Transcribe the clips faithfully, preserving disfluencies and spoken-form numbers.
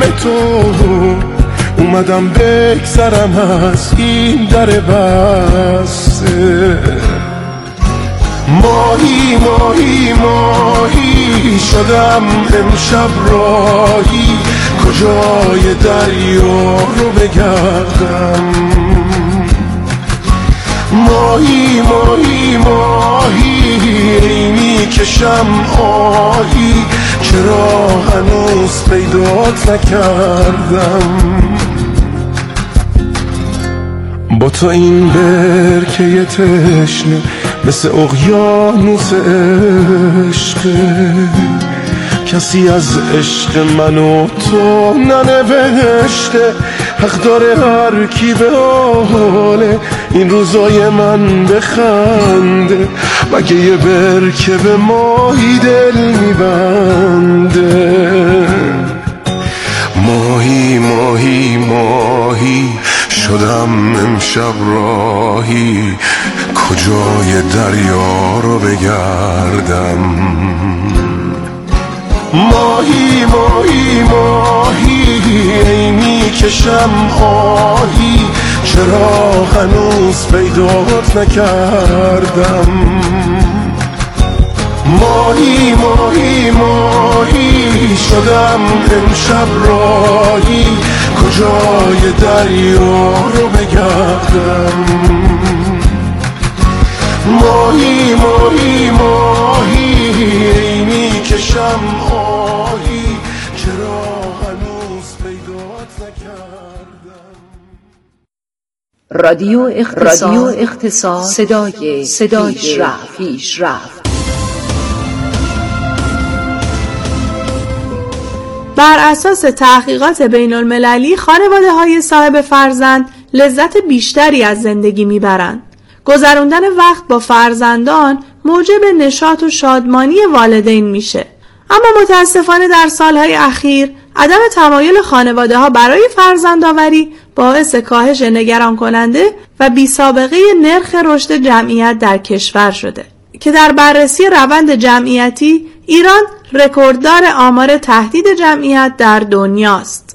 تو اومدم بگذرم از این در بسته. ماهی ماهی ماهی شدم امشب راهی، کجای دریا رو بگردم. ماهی ماهی ماهی میکشم آهی، چرا هنوز پیدات نکردم. با تو این برکه تشنه مثل اقیانوس عشقه، کسی از عشق من و تو ننوشته. حق داره هر کی به حال این روزای من بخنده، مگه یه برکه به ماهی دل میبنده. ماهی ماهی ماهی شدم امشب راهی، کجای دریا رو بگردم. ماهی ماهی ماهی میکشم آهی، چرا هنوز پیدات نکردم. ماهی ماهی ماهی شدم امشب راهی، کجای دریا رو بگردم. ماهی ماهی ماهی میکشم آهی، چرا هنوز پیدات نکردم. رادیو اختصاص, رادیو اختصاص صدای صدای پیشرفت پیشرفت. بر اساس تحقیقات بین المللی خانواده های صاحب فرزند لذت بیشتری از زندگی میبرند. گذراندن وقت با فرزندان موجب نشاط و شادمانی والدین میشه. اما متاسفانه در سالهای اخیر عدم تمایل خانواده ها برای فرزندآوری باعث کاهش نگران کننده و بی سابقه نرخ رشد جمعیت در کشور شده که در بررسی روند جمعیتی ایران رکورددار آمار تهدید جمعیت در دنیاست.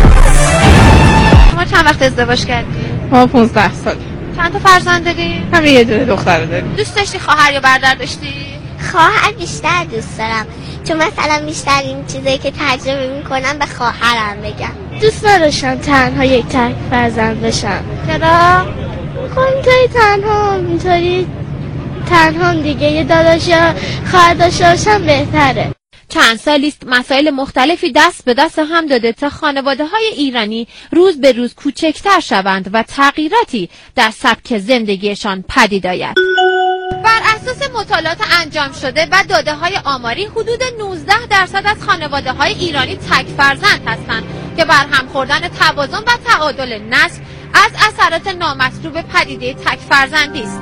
شما چند وقت ازدواج کردی؟ ما پانزده سال. چند تا فرزند داری؟ همین یه دونه دختر داریم. دوست داشتی خواهر یا برادر داشتی؟ خواهر بیشتر دوست دارم، چون مثلا بیشتر این چیزایی که تجربه میکنم به خواهرم بگم. دوست نداشتم تنها یک تک فرزند بشم. چرا؟ خب اینطوری تنها اینطوری تنها دیگه یه داداش یا خواهر داشته باشم بهتره. چند سالیست مسائل مختلفی دست به دست هم داده تا خانواده های ایرانی روز به روز کوچکتر شوند و تغییراتی در سبک زندگیشان پدید آید. بر اساس مطالعات انجام شده و داده های آماری حدود نوزده درصد از خانواده های ایرانی تک فرزند هستند که برهم خوردن توازن و تعادل نسل از اثرات نامطلوب پدیده تک فرزندی است.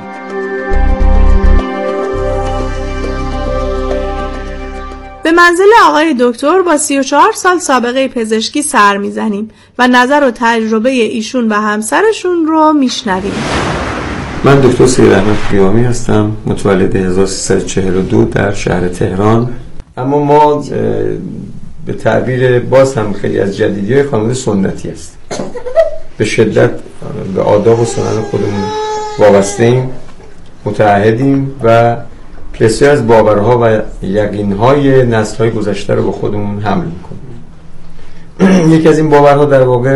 به منزل آقای دکتر با سی و چهار سال سابقه پزشکی سر میزنیم و نظر و تجربه ایشون و همسرشون رو میشنویم. من دکتر سید احمد قیامی هستم، متولد هزار و سیصد و چهل و دو در شهر تهران. اما ما به تعبیر باز هم خیلی از جدیدی‌های خانواده سنتی است. به شدت به آداب و سنن خودمون وابسته‌ایم، متعهدیم و بسیار از باورها و یقین‌های نسل‌های گذشته رو به خودمون حمل می‌کنیم. یکی از این باورها در واقع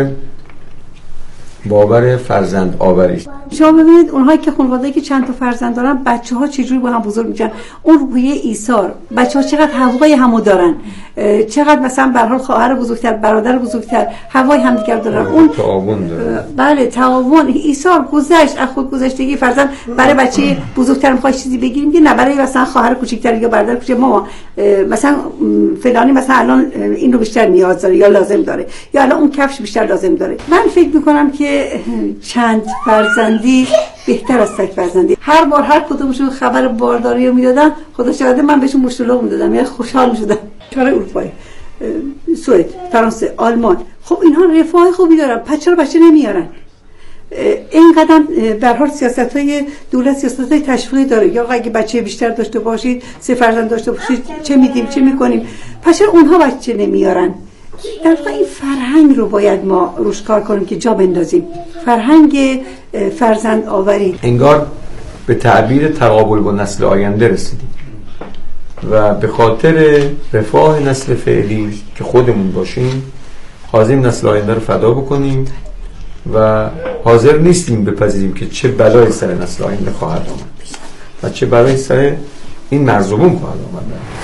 باور فرزند آوری. شما ببینید اونهایی که خانواده‌ای که چند تا فرزند دارن، بچه‌ها چجوری با هم بزرگ میشن، اون روحیه ایثار، بچه‌ها چقدر هوای همو دارن، چقدر مثلا به هر حال خواهر بزرگتر، برادر بزرگتر هوای همدیگر دارن، اون تعاون داره. بله تعاون، ایثار، گذشت از خود گذشتگی فرزند. برای بچه بزرگتر می‌خوای چیزی بگیریم که نه، برای مثلا خواهر کوچیک‌تر یا برادر کوچیک ما مثلا فلانی مثلا الان این رو بیشتر نیاز داره یا لازم داره، یا الان اون کفش بیشتر لازم داره. من فکر می‌کنم که چند فرزندی بهتر از تک فرزندی. هر بار هر کدومشون خبر بارداری رو میدادن، خدا شاهده من بهشون مشتلق میدادم، یعنی خوشحال میشدم. کشورهای اروپایی، سوئد، فرانسه، آلمان، خب اینها رفاه خوبی دارن، پس چرا بچه نمیارن؟ اینقدر به هر حال سیاست‌های دولت سیاست‌های تشویقی داره، یا اگه بچه بیشتر داشته باشید، سه فرزند داشته باشید چه میدیم چه میکنیم، پس چرا اونها بچه نمیارن؟ در واقع این فرهنگ رو باید ما روش کار کنیم که جا بندازیم، فرهنگ فرزند آوری. انگار به تعبیر تقابل با نسل آینده رسیدیم و به خاطر رفاه نسل فعلی که خودمون باشیم حاضریم نسل آینده رو فدا بکنیم و حاضر نیستیم بپذیریم که چه بلایی سر نسل آینده خواهد آمد و چه بلایی سر این مرزوبون خواهد آمد.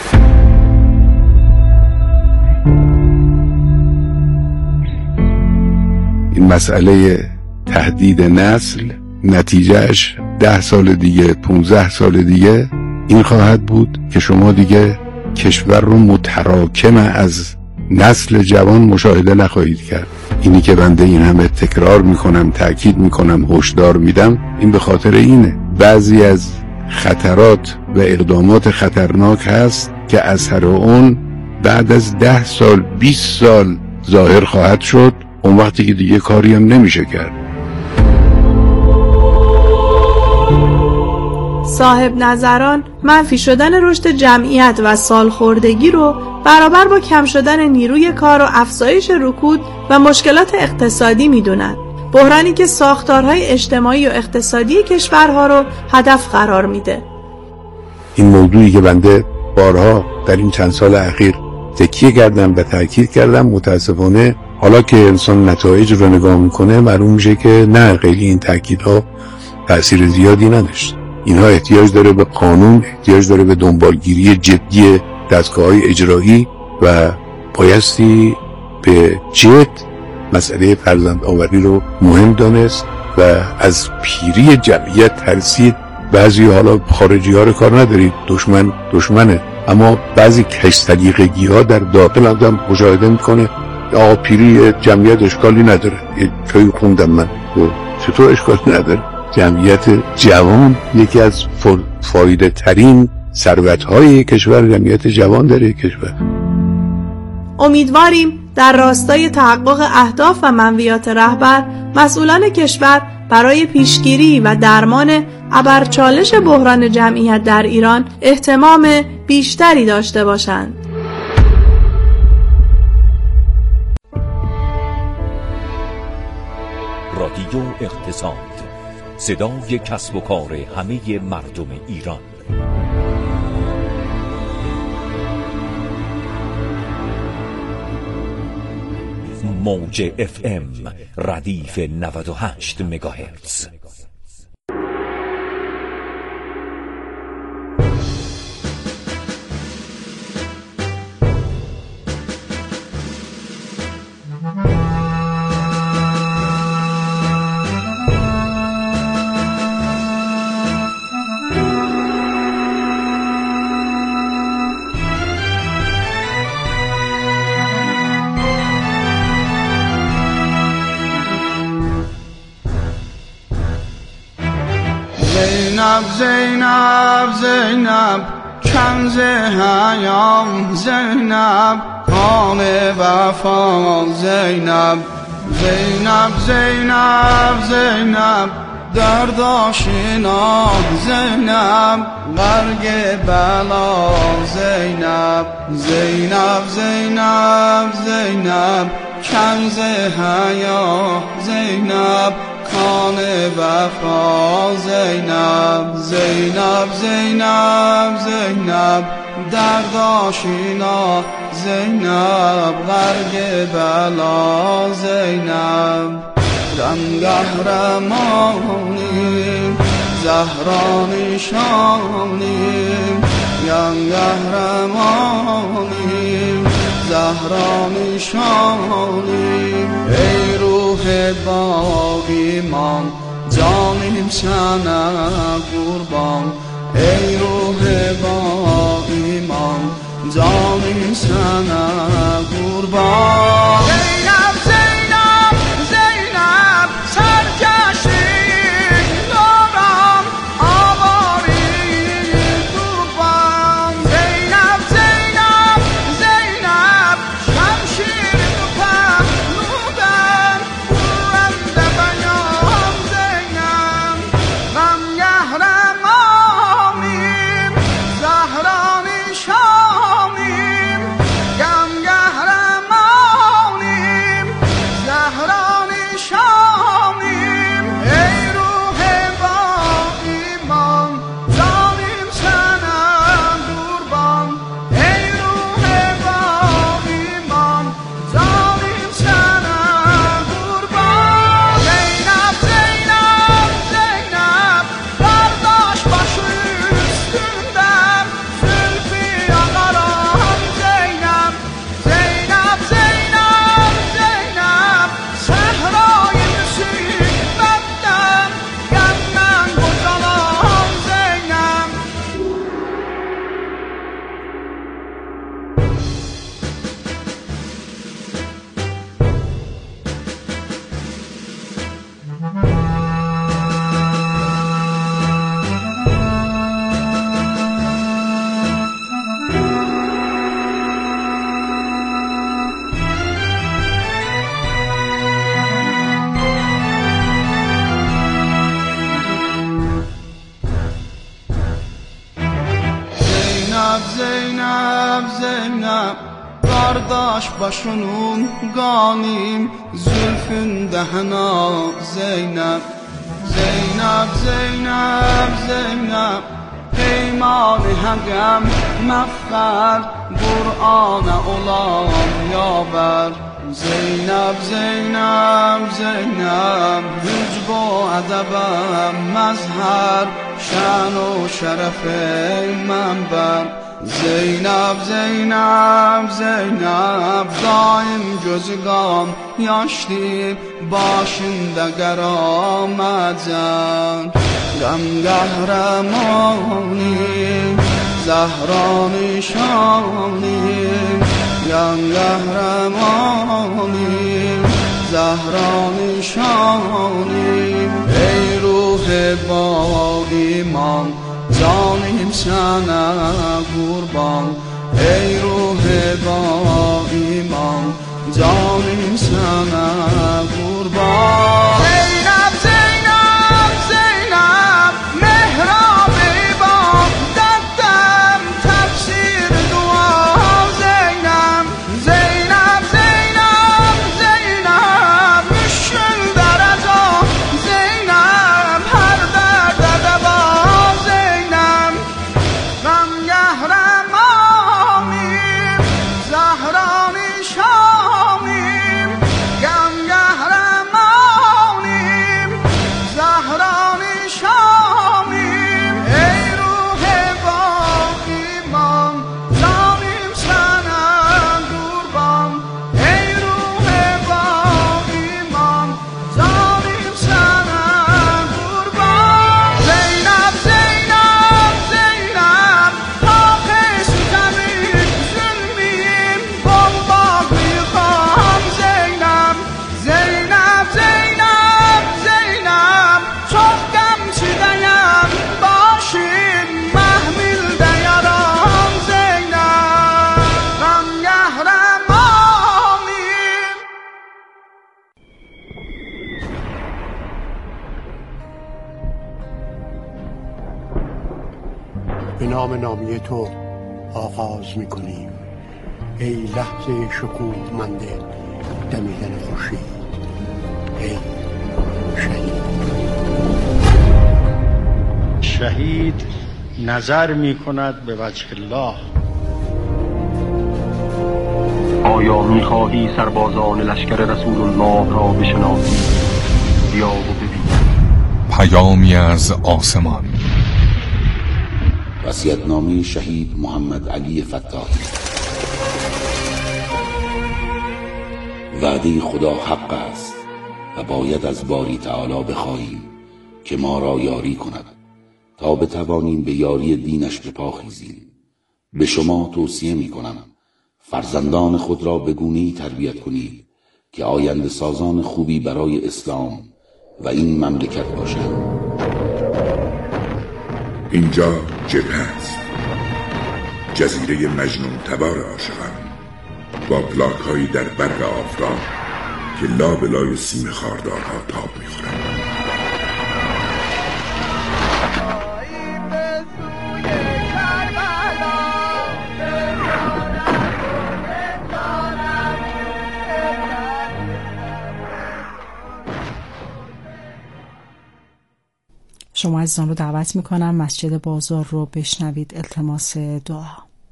این مسئله تهدید نسل نتیجهش ده سال دیگه، پونزده سال دیگه این خواهد بود که شما دیگه کشور رو متراکم از نسل جوان مشاهده نخواهید کرد. اینی که بنده این همه تکرار میکنم، تأکید میکنم، هشدار میدم، این به خاطر اینه. بعضی از خطرات و اقدامات خطرناک هست که اثر اون بعد از ده سال، بیست سال ظاهر خواهد شد، اون وقتی که دیگه کاری هم نمیشه کرد. صاحب نظران منفی شدن رشد جمعیت و سالخوردگی رو برابر با کم شدن نیروی کار و افزایش رکود و مشکلات اقتصادی میدونن. بحرانی که ساختارهای اجتماعی و اقتصادی کشورها رو هدف قرار میده. این موضوعی که بنده بارها در این چند سال اخیر تکیه کردم و تاکید کردم، متاسفانه حالا که انسان نتایج رو نگاه میکنه معلوم میشه که نه، خیلی این تاکیدها تأثیر زیادی نداشت. اینها احتیاج داره به قانون، احتیاج داره به دنبالگیری جدی دستگاه‌های اجرایی و بایستی به جد مسئله فرزند آوری رو مهم دانست و از پیری جمعیت ترسید. بعضی حالا خارجی ها رو کار ندارید، دشمن دشمنه، اما بعضی کش سلیقگی ها در داخل آدم مشاهده میکنه آقا پیری جمعیت اشکالی نداره. یه جایی خوندم من چطور اشکالی نداره؟ جمعیت جوان یکی از فایده ترین ثروت های کشور، جمعیت جوان در کشور. امیدواریم در راستای تحقق اهداف و منویات رهبر مسئولان کشور برای پیشگیری و درمان ابرچالش بحران جمعیت در ایران اهتمام بیشتری داشته باشند. رادیو اقتصاد، صدای کسب و کار همه مردم ایران. موج اف ام ردیف نود و هشت مگاهرتز. زینب زینب زینب کنز حیام، زینب خان وفا، زینب زینب زینب زینب درد آشنا، زینب برگ بلا، زینب زینب زینب زینب کنز حیا، زینب کان وفا، زینب زینب زینب زینب درد آشنا، زینب غرق بلا، زینب رم قهرمانی زهرانی شانی، یم قهرمانی زهرانی شانی، ای روح با ایمان جانیم سنه قربان، ای روح با ایمان جانیم سنه قربان. زینب زینب زینب سرکشی دارم آواری قربان، زینب زینب زینب شمشیر تو پهلودم بلند بیان، زینب غم قهرمانی Qardaş başının qanim zülfün dəhna Zeynəb Zeynəb, Zeynəb, Zeynəb Peyman-ı həqəm məfxər Qur'ana olan yavər Zeynəb, Zeynəb, Zeynəb Hücb o ədəbəm məzhər Şən o şərəf ey mənbər Zeynəb, Zeynəb, Zeynəb Daim gözü qan yaşlı Başında qəraməcər Qəm qəhrəmani Zəhran-ı şani Qəm qəhrəmani Zəhran-ı şani Ey ruh ba iman Canım sana kurban Ey ruh ba iman Canım sana kurban Zeynep, Zeynep, Zeynep Mehrab-ı Bağdat'tan tefsir dua Zeynep, Zeynep, Zeynep, Zeynep Müşkül derece Zeynep her derde deva به نام نامی تو آغاز میکنیم ای لحظه شکوهمند دمیدن خورشید ای شهید شهید نظر میکند به وجه الله آیا میخواهی سربازان لشکر رسول الله را بشناسی بیا و ببین پیامی از آسمان وصیت‌نامه شهید محمد علی فتاحی وعده خدا حق است و باید از باری تعالی بخواهیم که ما را یاری کند تا بتوانیم به یاری دینش بپاخیزیم. به شما توصیه می کنم فرزندان خود را به گونه‌ای تربیت کنید که آینده سازان خوبی برای اسلام و این مملکت باشند. اینجا جبهه است، جزیره مجنون تبار عاشقان با پلاک هایی در برق آفتاب که لابلای سیم خاردارها تاب میخورند. شما عزیزان رو دعوت میکنم مسجد بازار رو بشنوید التماس دعا.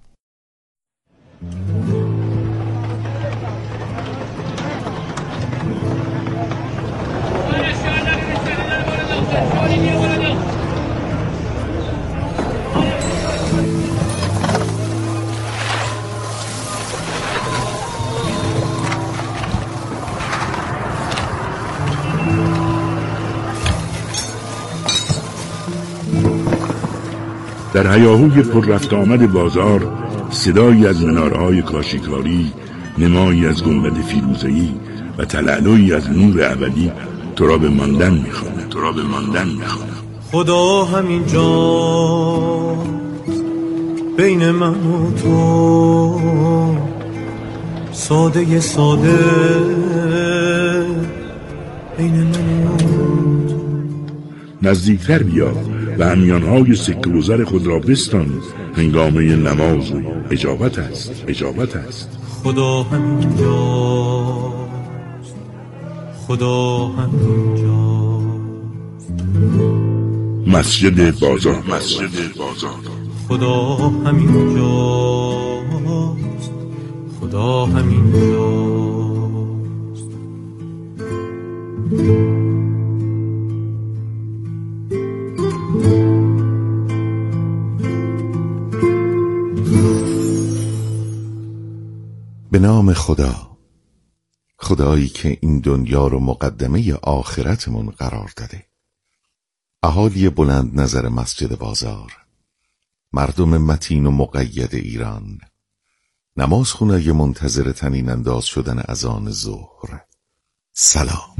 در هیاهوی پر رفت آمد بازار صدایی از منارهای کاشیکاری، نمایی از گنبد فیروزه‌ای و تلالویی از نور ابدی تو را به ماندن می‌خواند، تو را به ماندن می‌خواند. خدا همین جا بین من و تو، ساده ساده بین من و تو. نزدیکتر بیا و همیانهای سکه گذر خود را بستان، هنگامه نماز و اجابت است، اجابت است. خدا همینجاست، خدا همینجاست. مسجد بازار، مسجد بازار. خدا همینجاست، خدا همینجاست. به نام خدا، خدایی که این دنیا رو مقدمه آخرتمون قرار داده. اهالی بلند نظر مسجد بازار، مردم متین و مقید ایران، نمازخونه‌ی منتظر طنین انداز شدن اذان ظهر، سلام.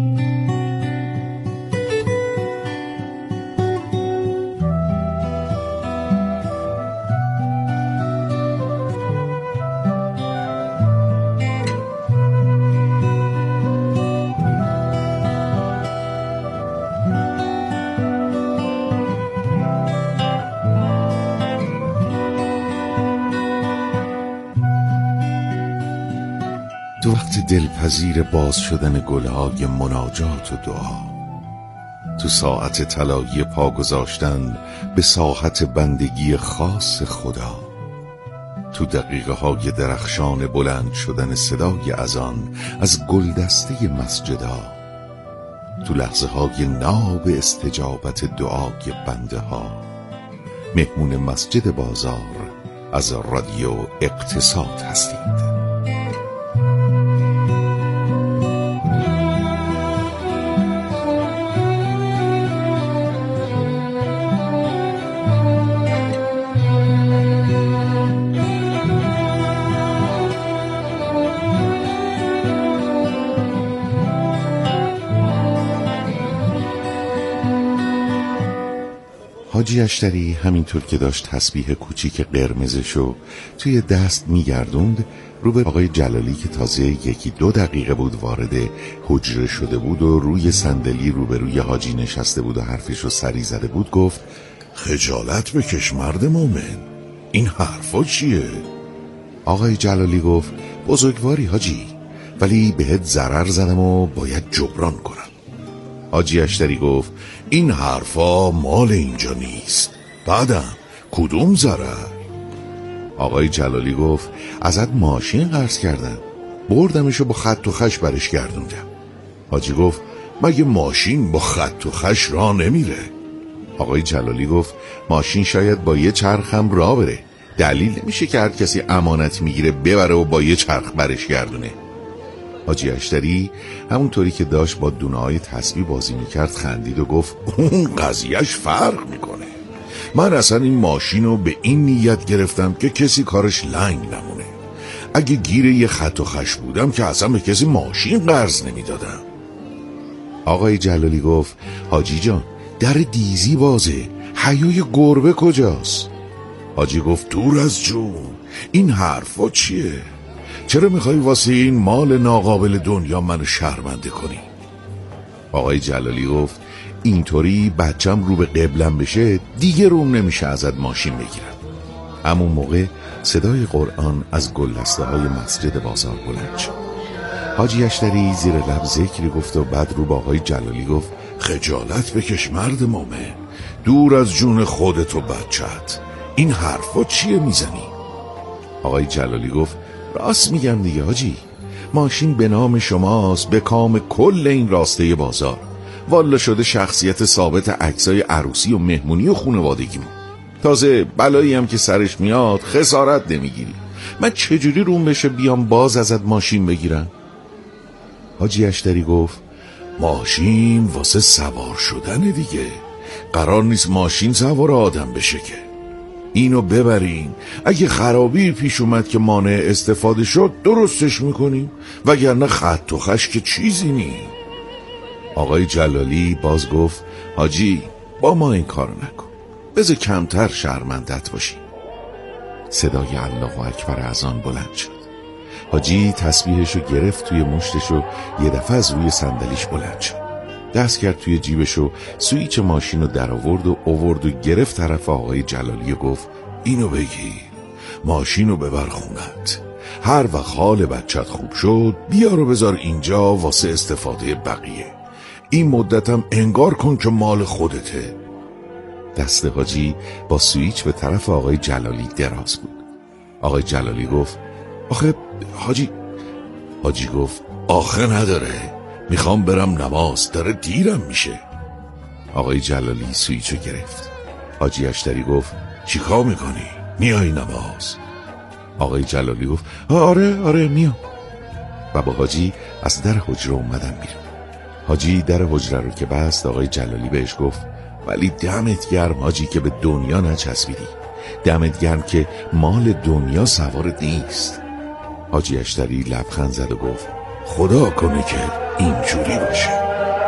تو وقت دلپذیر باز شدن گلهای مناجات و دعا، تو ساعت طلایی پا گذاشتن به ساحت بندگی خاص خدا، تو دقیقه های درخشان بلند شدن صدای اذان از گلدسته مسجدا، تو لحظه های ناب استجابت دعای بنده ها، مهمون مسجد بازار از رادیو اقتصاد هستید. حاجی اشتری همینطور که داشت تسبیح کوچیک قرمزشو توی دست میگردوند، رو به آقای جلالی که تازه یکی دو دقیقه بود وارد حجره شده بود و روی صندلی روبروی حاجی نشسته بود و حرفشو سری زده بود گفت: خجالت بکش مرد مومن، این حرفا چیه؟ آقای جلالی گفت: بزرگواری حاجی، ولی بهت ضرر زدم و باید جبران کنم. حاجی اشتری گفت: این حرفا مال اینجا نیست. بعدم کدوم ضرر؟ آقای جلالی گفت: ازت ماشین قرض کردم، بردمشو با خط و خش برش گردوندم. حاجی گفت: مگه ماشین با خط و خش راه نمیره؟ آقای جلالی گفت: ماشین شاید با یه چرخ هم راه بره، دلیل نمیشه که هر کسی امانت میگیره ببره و با یه چرخ برش گردونه. حاجی اشتری همونطوری که داشت با دونه‌های تسبیح بازی میکرد خندید و گفت: اون قضیهش فرق میکنه. من اصلا این ماشین رو به این نیت گرفتم که کسی کارش لنگ نمونه. اگه گیر یه خط و خش بودم که اصلا به کسی ماشین قرض نمیدادم. آقای جلالی گفت: حاجی جان، در دیزی بازه، حیای گربه کجاست؟ حاجی گفت: دور از جون، این حرفا چیه؟ چرا میخوای واسه این مال ناقابل دنیا منو شرمنده کنی؟ آقای جلالی گفت: اینطوری بچم رو به قبلم بشه دیگه روم نمیشه ازت ماشین بگیرم. همون موقع صدای قرآن از گلدسته های مسجد بازار بلند شد. حاجی اشتری زیر لب ذکری گفت و بعد رو با آقای جلالی گفت: خجالت بکش مرد مومن، دور از جون خودت و بچت، این حرفا چیه میزنی؟ آقای جلالی گفت: راست میگم دیگه حاجی، ماشین به نام شماست، به کام کل این راسته بازار. والا شده شخصیت ثابت عکسای عروسی و مهمونی و خانوادگیمون. تازه بلایی هم که سرش میاد خسارت نمیگیری. من چجوری روم بشه بیام باز ازت ماشین بگیرم؟ حاجی اشتری گفت: ماشین واسه سوار شدن دیگه، قرار نیست ماشین سوار آدم بشه که. اینو ببرین، اگه خرابی پیش اومد که مانع استفاده شد درستش میکنیم، وگرنه خط و خش که چیزی نی. آقای جلالی باز گفت: حاجی با ما این کارو نکن، بذار کمتر شرمندت باشی. صدای الله اکبر اذان بلند شد. حاجی تسبیحشو گرفت توی مشتشو، یه دفعه از روی صندلیش بلند شد، دست کرد توی جیبشو، سویچ ماشین رو در آورد و آورد و گرفت طرف آقای جلالی و گفت: اینو بگیر، ماشین رو ببر خونت، هر وقت حال بچت خوب شد بیا رو بذار اینجا واسه استفاده بقیه. این مدتم انگار کن که مال خودته. دست حاجی با سویچ به طرف آقای جلالی دراز بود. آقای جلالی گفت آخه حاجی حاجی گفت آخه نداره، میخوام برم نماز، داره دیرم میشه. آقای جلالی سویچو گرفت. حاجی اشتری گفت چیکار میکنی؟ میای نماز؟ آقای جلالی گفت آره آره میام. و با حاجی از در حجره اومدن بیرون. حاجی در حجره رو که بست، آقای جلالی بهش گفت ولی دمت گرم حاجی که به دنیا نچسبیدی، دمت گرم که مال دنیا سوارت نیست. حاجی اشتری لبخند زد و گفت خدا کنه که اینجوری باشه.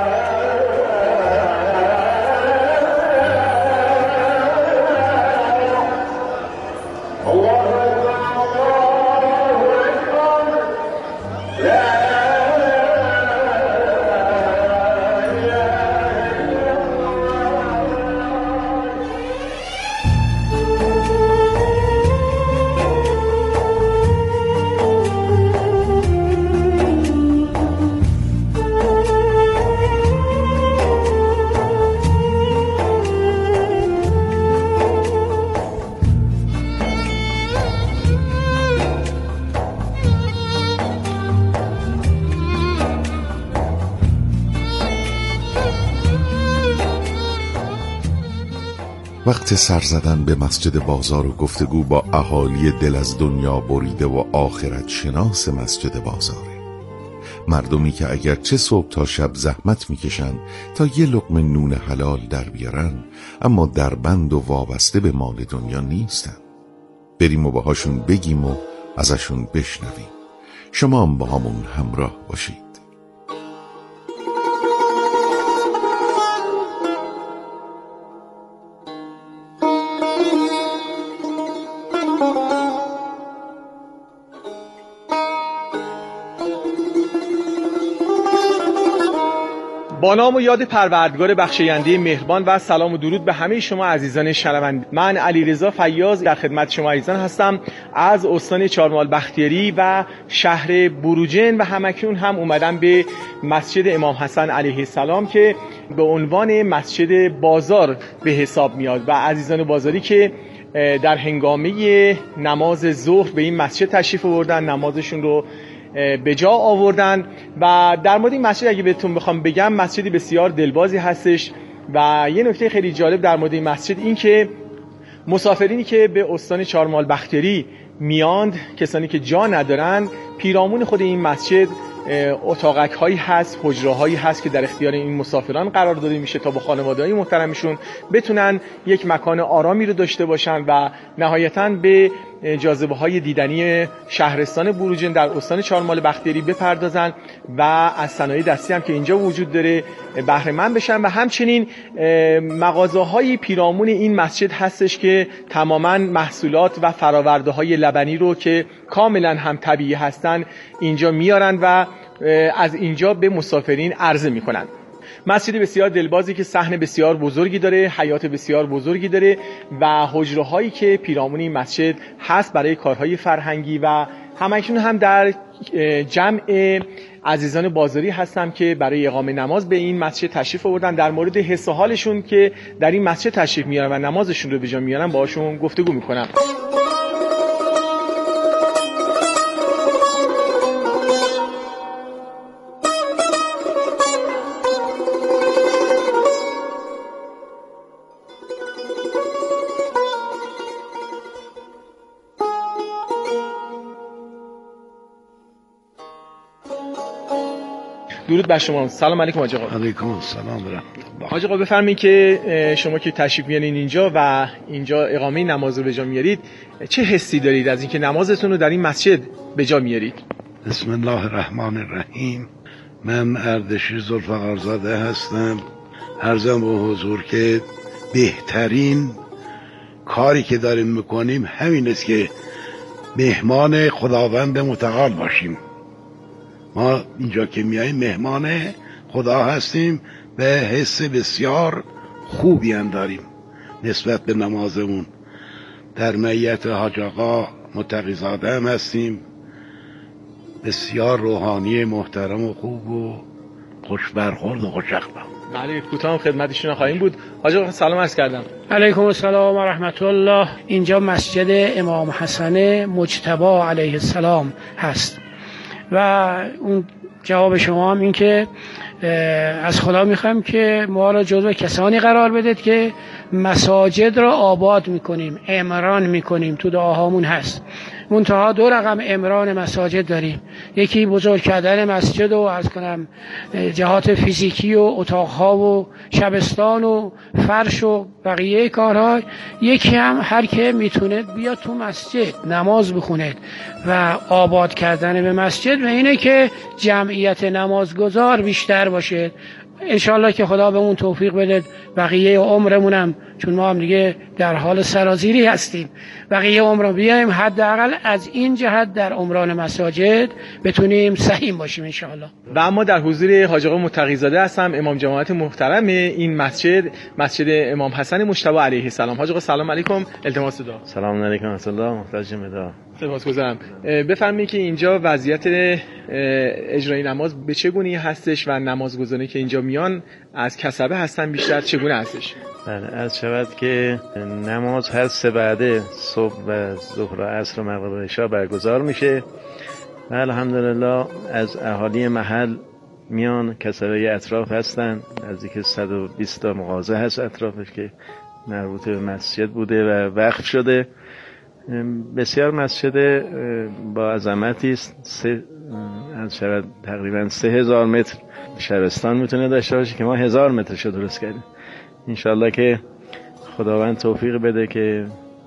وقت سر زدن به مسجد بازار و گفتگو با اهالی دل از دنیا بریده و آخرت شناس مسجد بازاره. مردمی که اگر چه صبح تا شب زحمت میکشن تا یه لقمه نون حلال در بیارن، اما در بند و وابسته به مال دنیا نیستن. بریم و باهاشون بگیم و ازشون بشنویم. شما هم با همون همراه باشید. با نام و یاد پروردگار بخشاینده مهربان و سلام و درود به همه شما عزیزان شنونده. من علیرضا فیاض در خدمت شما عزیزان هستم از استان چهارمحال بختیاری و شهر بروجرد و همکنون هم اومدم به مسجد امام حسن علیه السلام که به عنوان مسجد بازار به حساب میاد و عزیزان بازاری که در هنگامه نماز ظهر به این مسجد تشریف آوردن، نمازشون رو به جا آوردن. و در مورد این مسجد اگه بهتون بخوام بگم، مسجدی بسیار دلبازی هستش و یه نکته خیلی جالب در مورد این مسجد این که مسافرینی که به استان چهارمحال بختیاری میاند، کسانی که جا ندارن، پیرامون خود این مسجد اتاقک هایی هست، حجره هایی هست که در اختیار این مسافران قرار داده میشه تا با خانواده‌های محترمشون بتونن یک مکان آرامی رو داشته باشن و نهایتاً به جاذبه های دیدنی شهرستان بروجرد در استان چهارمحال بختیاری بپردازن و از صنایع دستی هم که اینجا وجود داره بهره مند بشن. و همچنین مغازه‌های پیرامون این مسجد هستش که تماماً محصولات و فراورده های لبنی رو که کاملا هم طبیعی هستن اینجا میارن و از اینجا به مسافرین عرضه میکنن. مسجد بسیار دلبازی که صحن بسیار بزرگی داره، حیات بسیار بزرگی داره و حجره هایی که پیرامون این مسجد هست برای کارهای فرهنگی و همکنون هم در جمع عزیزان بازاری هستم که برای اقامه نماز به این مسجد تشریف آوردن. در مورد حس و حالشون که در این مسجد تشریف میارن و نمازشون رو به جا میارن باهاشون گفتگو میکنم. درود بر شما. سلام علیکم حاج آقا. علیکم السلام ورحمت. حاج آقا بفرمایید که شما که تشریف میارین اینجا و اینجا اقامه نماز رو به جا میارید، چه حسی دارید از اینکه نمازتون رو در این مسجد به جا میارید؟ بسم الله الرحمن الرحیم. من اردشیر ذوالفقارزاده هستم. عرضم به حضور که بهترین کاری که داریم میکنیم همین است که مهمان خداوند متعال باشیم. ما اینجا که میاییم مهمان خدا هستیم و حس بسیار خوبی هم داریم نسبت به نمازمون. در معیت حاج آقا متقی‌زاده هم هستیم بسیار روحانی محترم و خوب و خوش برخورد و خوش اخلاق. بله کوتاه خدمتشون خواهیم بود. حاج آقا سلام عرض کردم. علیکم السلام و رحمت الله. اینجا مسجد امام حسن مجتبی علیه السلام هست و اون جواب شما هم این که از خدا میخوایم که ما را جزو کسانی قرار بدید که مساجد را آباد میکنیم، عمران میکنیم. تو دعاهامون هست. منتها دو رقم عمران مساجد داریم. یکی بزرگ کردن مسجد و عرض کنم جهات فیزیکی و اتاقها و شبستان و فرش و بقیه کارها. یکی هم هر که میتونه بیاد تو مسجد نماز بخونه و آباد کردن به مسجد و اینه که جمعیت نمازگزار بیشتر باشه. انشالله که خدا به اون توفیق بده. بقیه عمرمونم چون ما هم دیگه در حال سرازیری هستیم، بقیه عمر بیایم حداقل از این جهت در عمران مساجد بتونیم سهیم باشیم انشالله. و اما در حضور حاج آقا متقی زاده هستم، امام جماعت محترم این مسجد، مسجد امام حسن مجتبی علیه السلام. حاج آقا سلام علیکم، التماس دعا. سلام علیکم و رحمت الله. محترم دعا. سپاسگزارم. بفرمایید که اینجا وضعیت اجرای نماز به چه گونه هستش و نمازگزارانی که اینجا میان از کسبه هستن بیشتر چگونه هستش؟ بله از شود که نماز هر سه بعده صبح و ظهر و عصر و مغرب و عشاء برگزار میشه و الحمدلله از اهالی محل میان، کسبه اطراف هستن، نزدیک صد و بیست تا مغازه هست اطرافش که مربوط به مسجد بوده و وقف شده. بسیار مسجد با عظمتی است. سه از شود تقریبا سه هزار متر شبستان میتونه داشته باشه که ما هزار مترشو درست کردیم. انشالله که خداوند توفیق بده که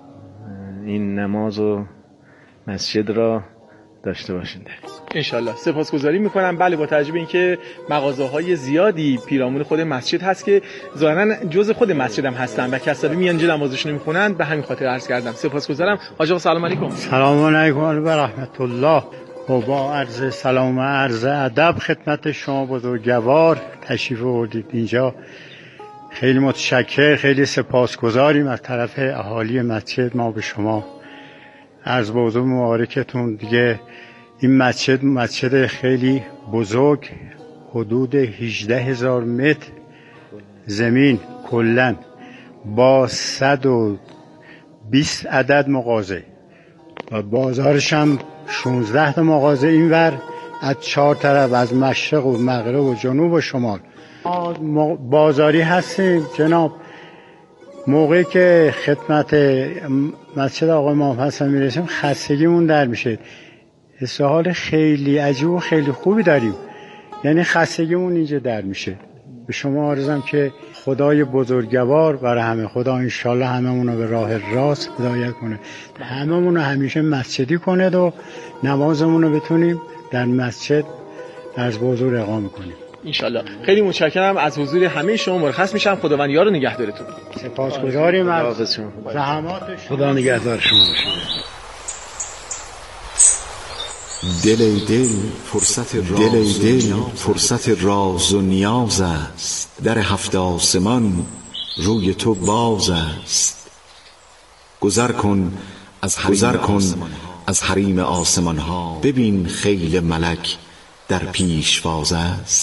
این نماز و مسجد را داشته باشین. انشالله. سپاسگزاری میکنم. بله با توجه به اینکه مغازه های زیادی پیرامون خود مسجد هست که ظاهرا جزء خود مسجد هم هستن و کسبه میان اینجا نمازشون میخونن، به همین خاطر عرض کردم. سپاسگزارم. حاج آقا سلام علیکم. سلام علیکم و رحمت الله. و با عرض سلام و عرض ادب خدمت شما بزرگوار تشریف آوردید اینجا. خیلی متشکر، خیلی سپاسگزاریم از طرف اهالی مسجد. ما به شما عرض به حضور مبارکتون. دیگه این مسجد مسجد خیلی بزرگ، حدود هجده هزار متر زمین کلن با صد و بیست عدد مغازه و بازارش هم شانزده تا مغازه اینور از چهار طرف، از مشرق و مغرب و جنوب و شمال. ما بازاری هستیم جناب. موقعی که خدمت مسجد آقای امام حسن میرسیم خستگیمون در میشه. حس حال خیلی عجیب و خیلی خوبی داریم، یعنی خستگیمون اینجا در میشه. به شما عرضم که خدای بزرگوار برای همه، خدا انشالله هممون رو به راه راست هدایت کنه، هممون رو همیشه مسجدی کنه و نمازمون رو بتونیم در مسجد از حضور اقامه کنیم انشالله. خیلی متشکرم از حضور همه شما. مرخص میشم. خداوند یار و نگهدارتون. سپاسگزاریم از زحمات شما. خدا نگهدار شما باشه. دل دل فرصت دل دل فرصت راز و نیاز است. در هفت آسمان روی تو باز است. گذر کن از گذر کن از حریم آسمان ها، ببین خیل ملک در پیشواز است.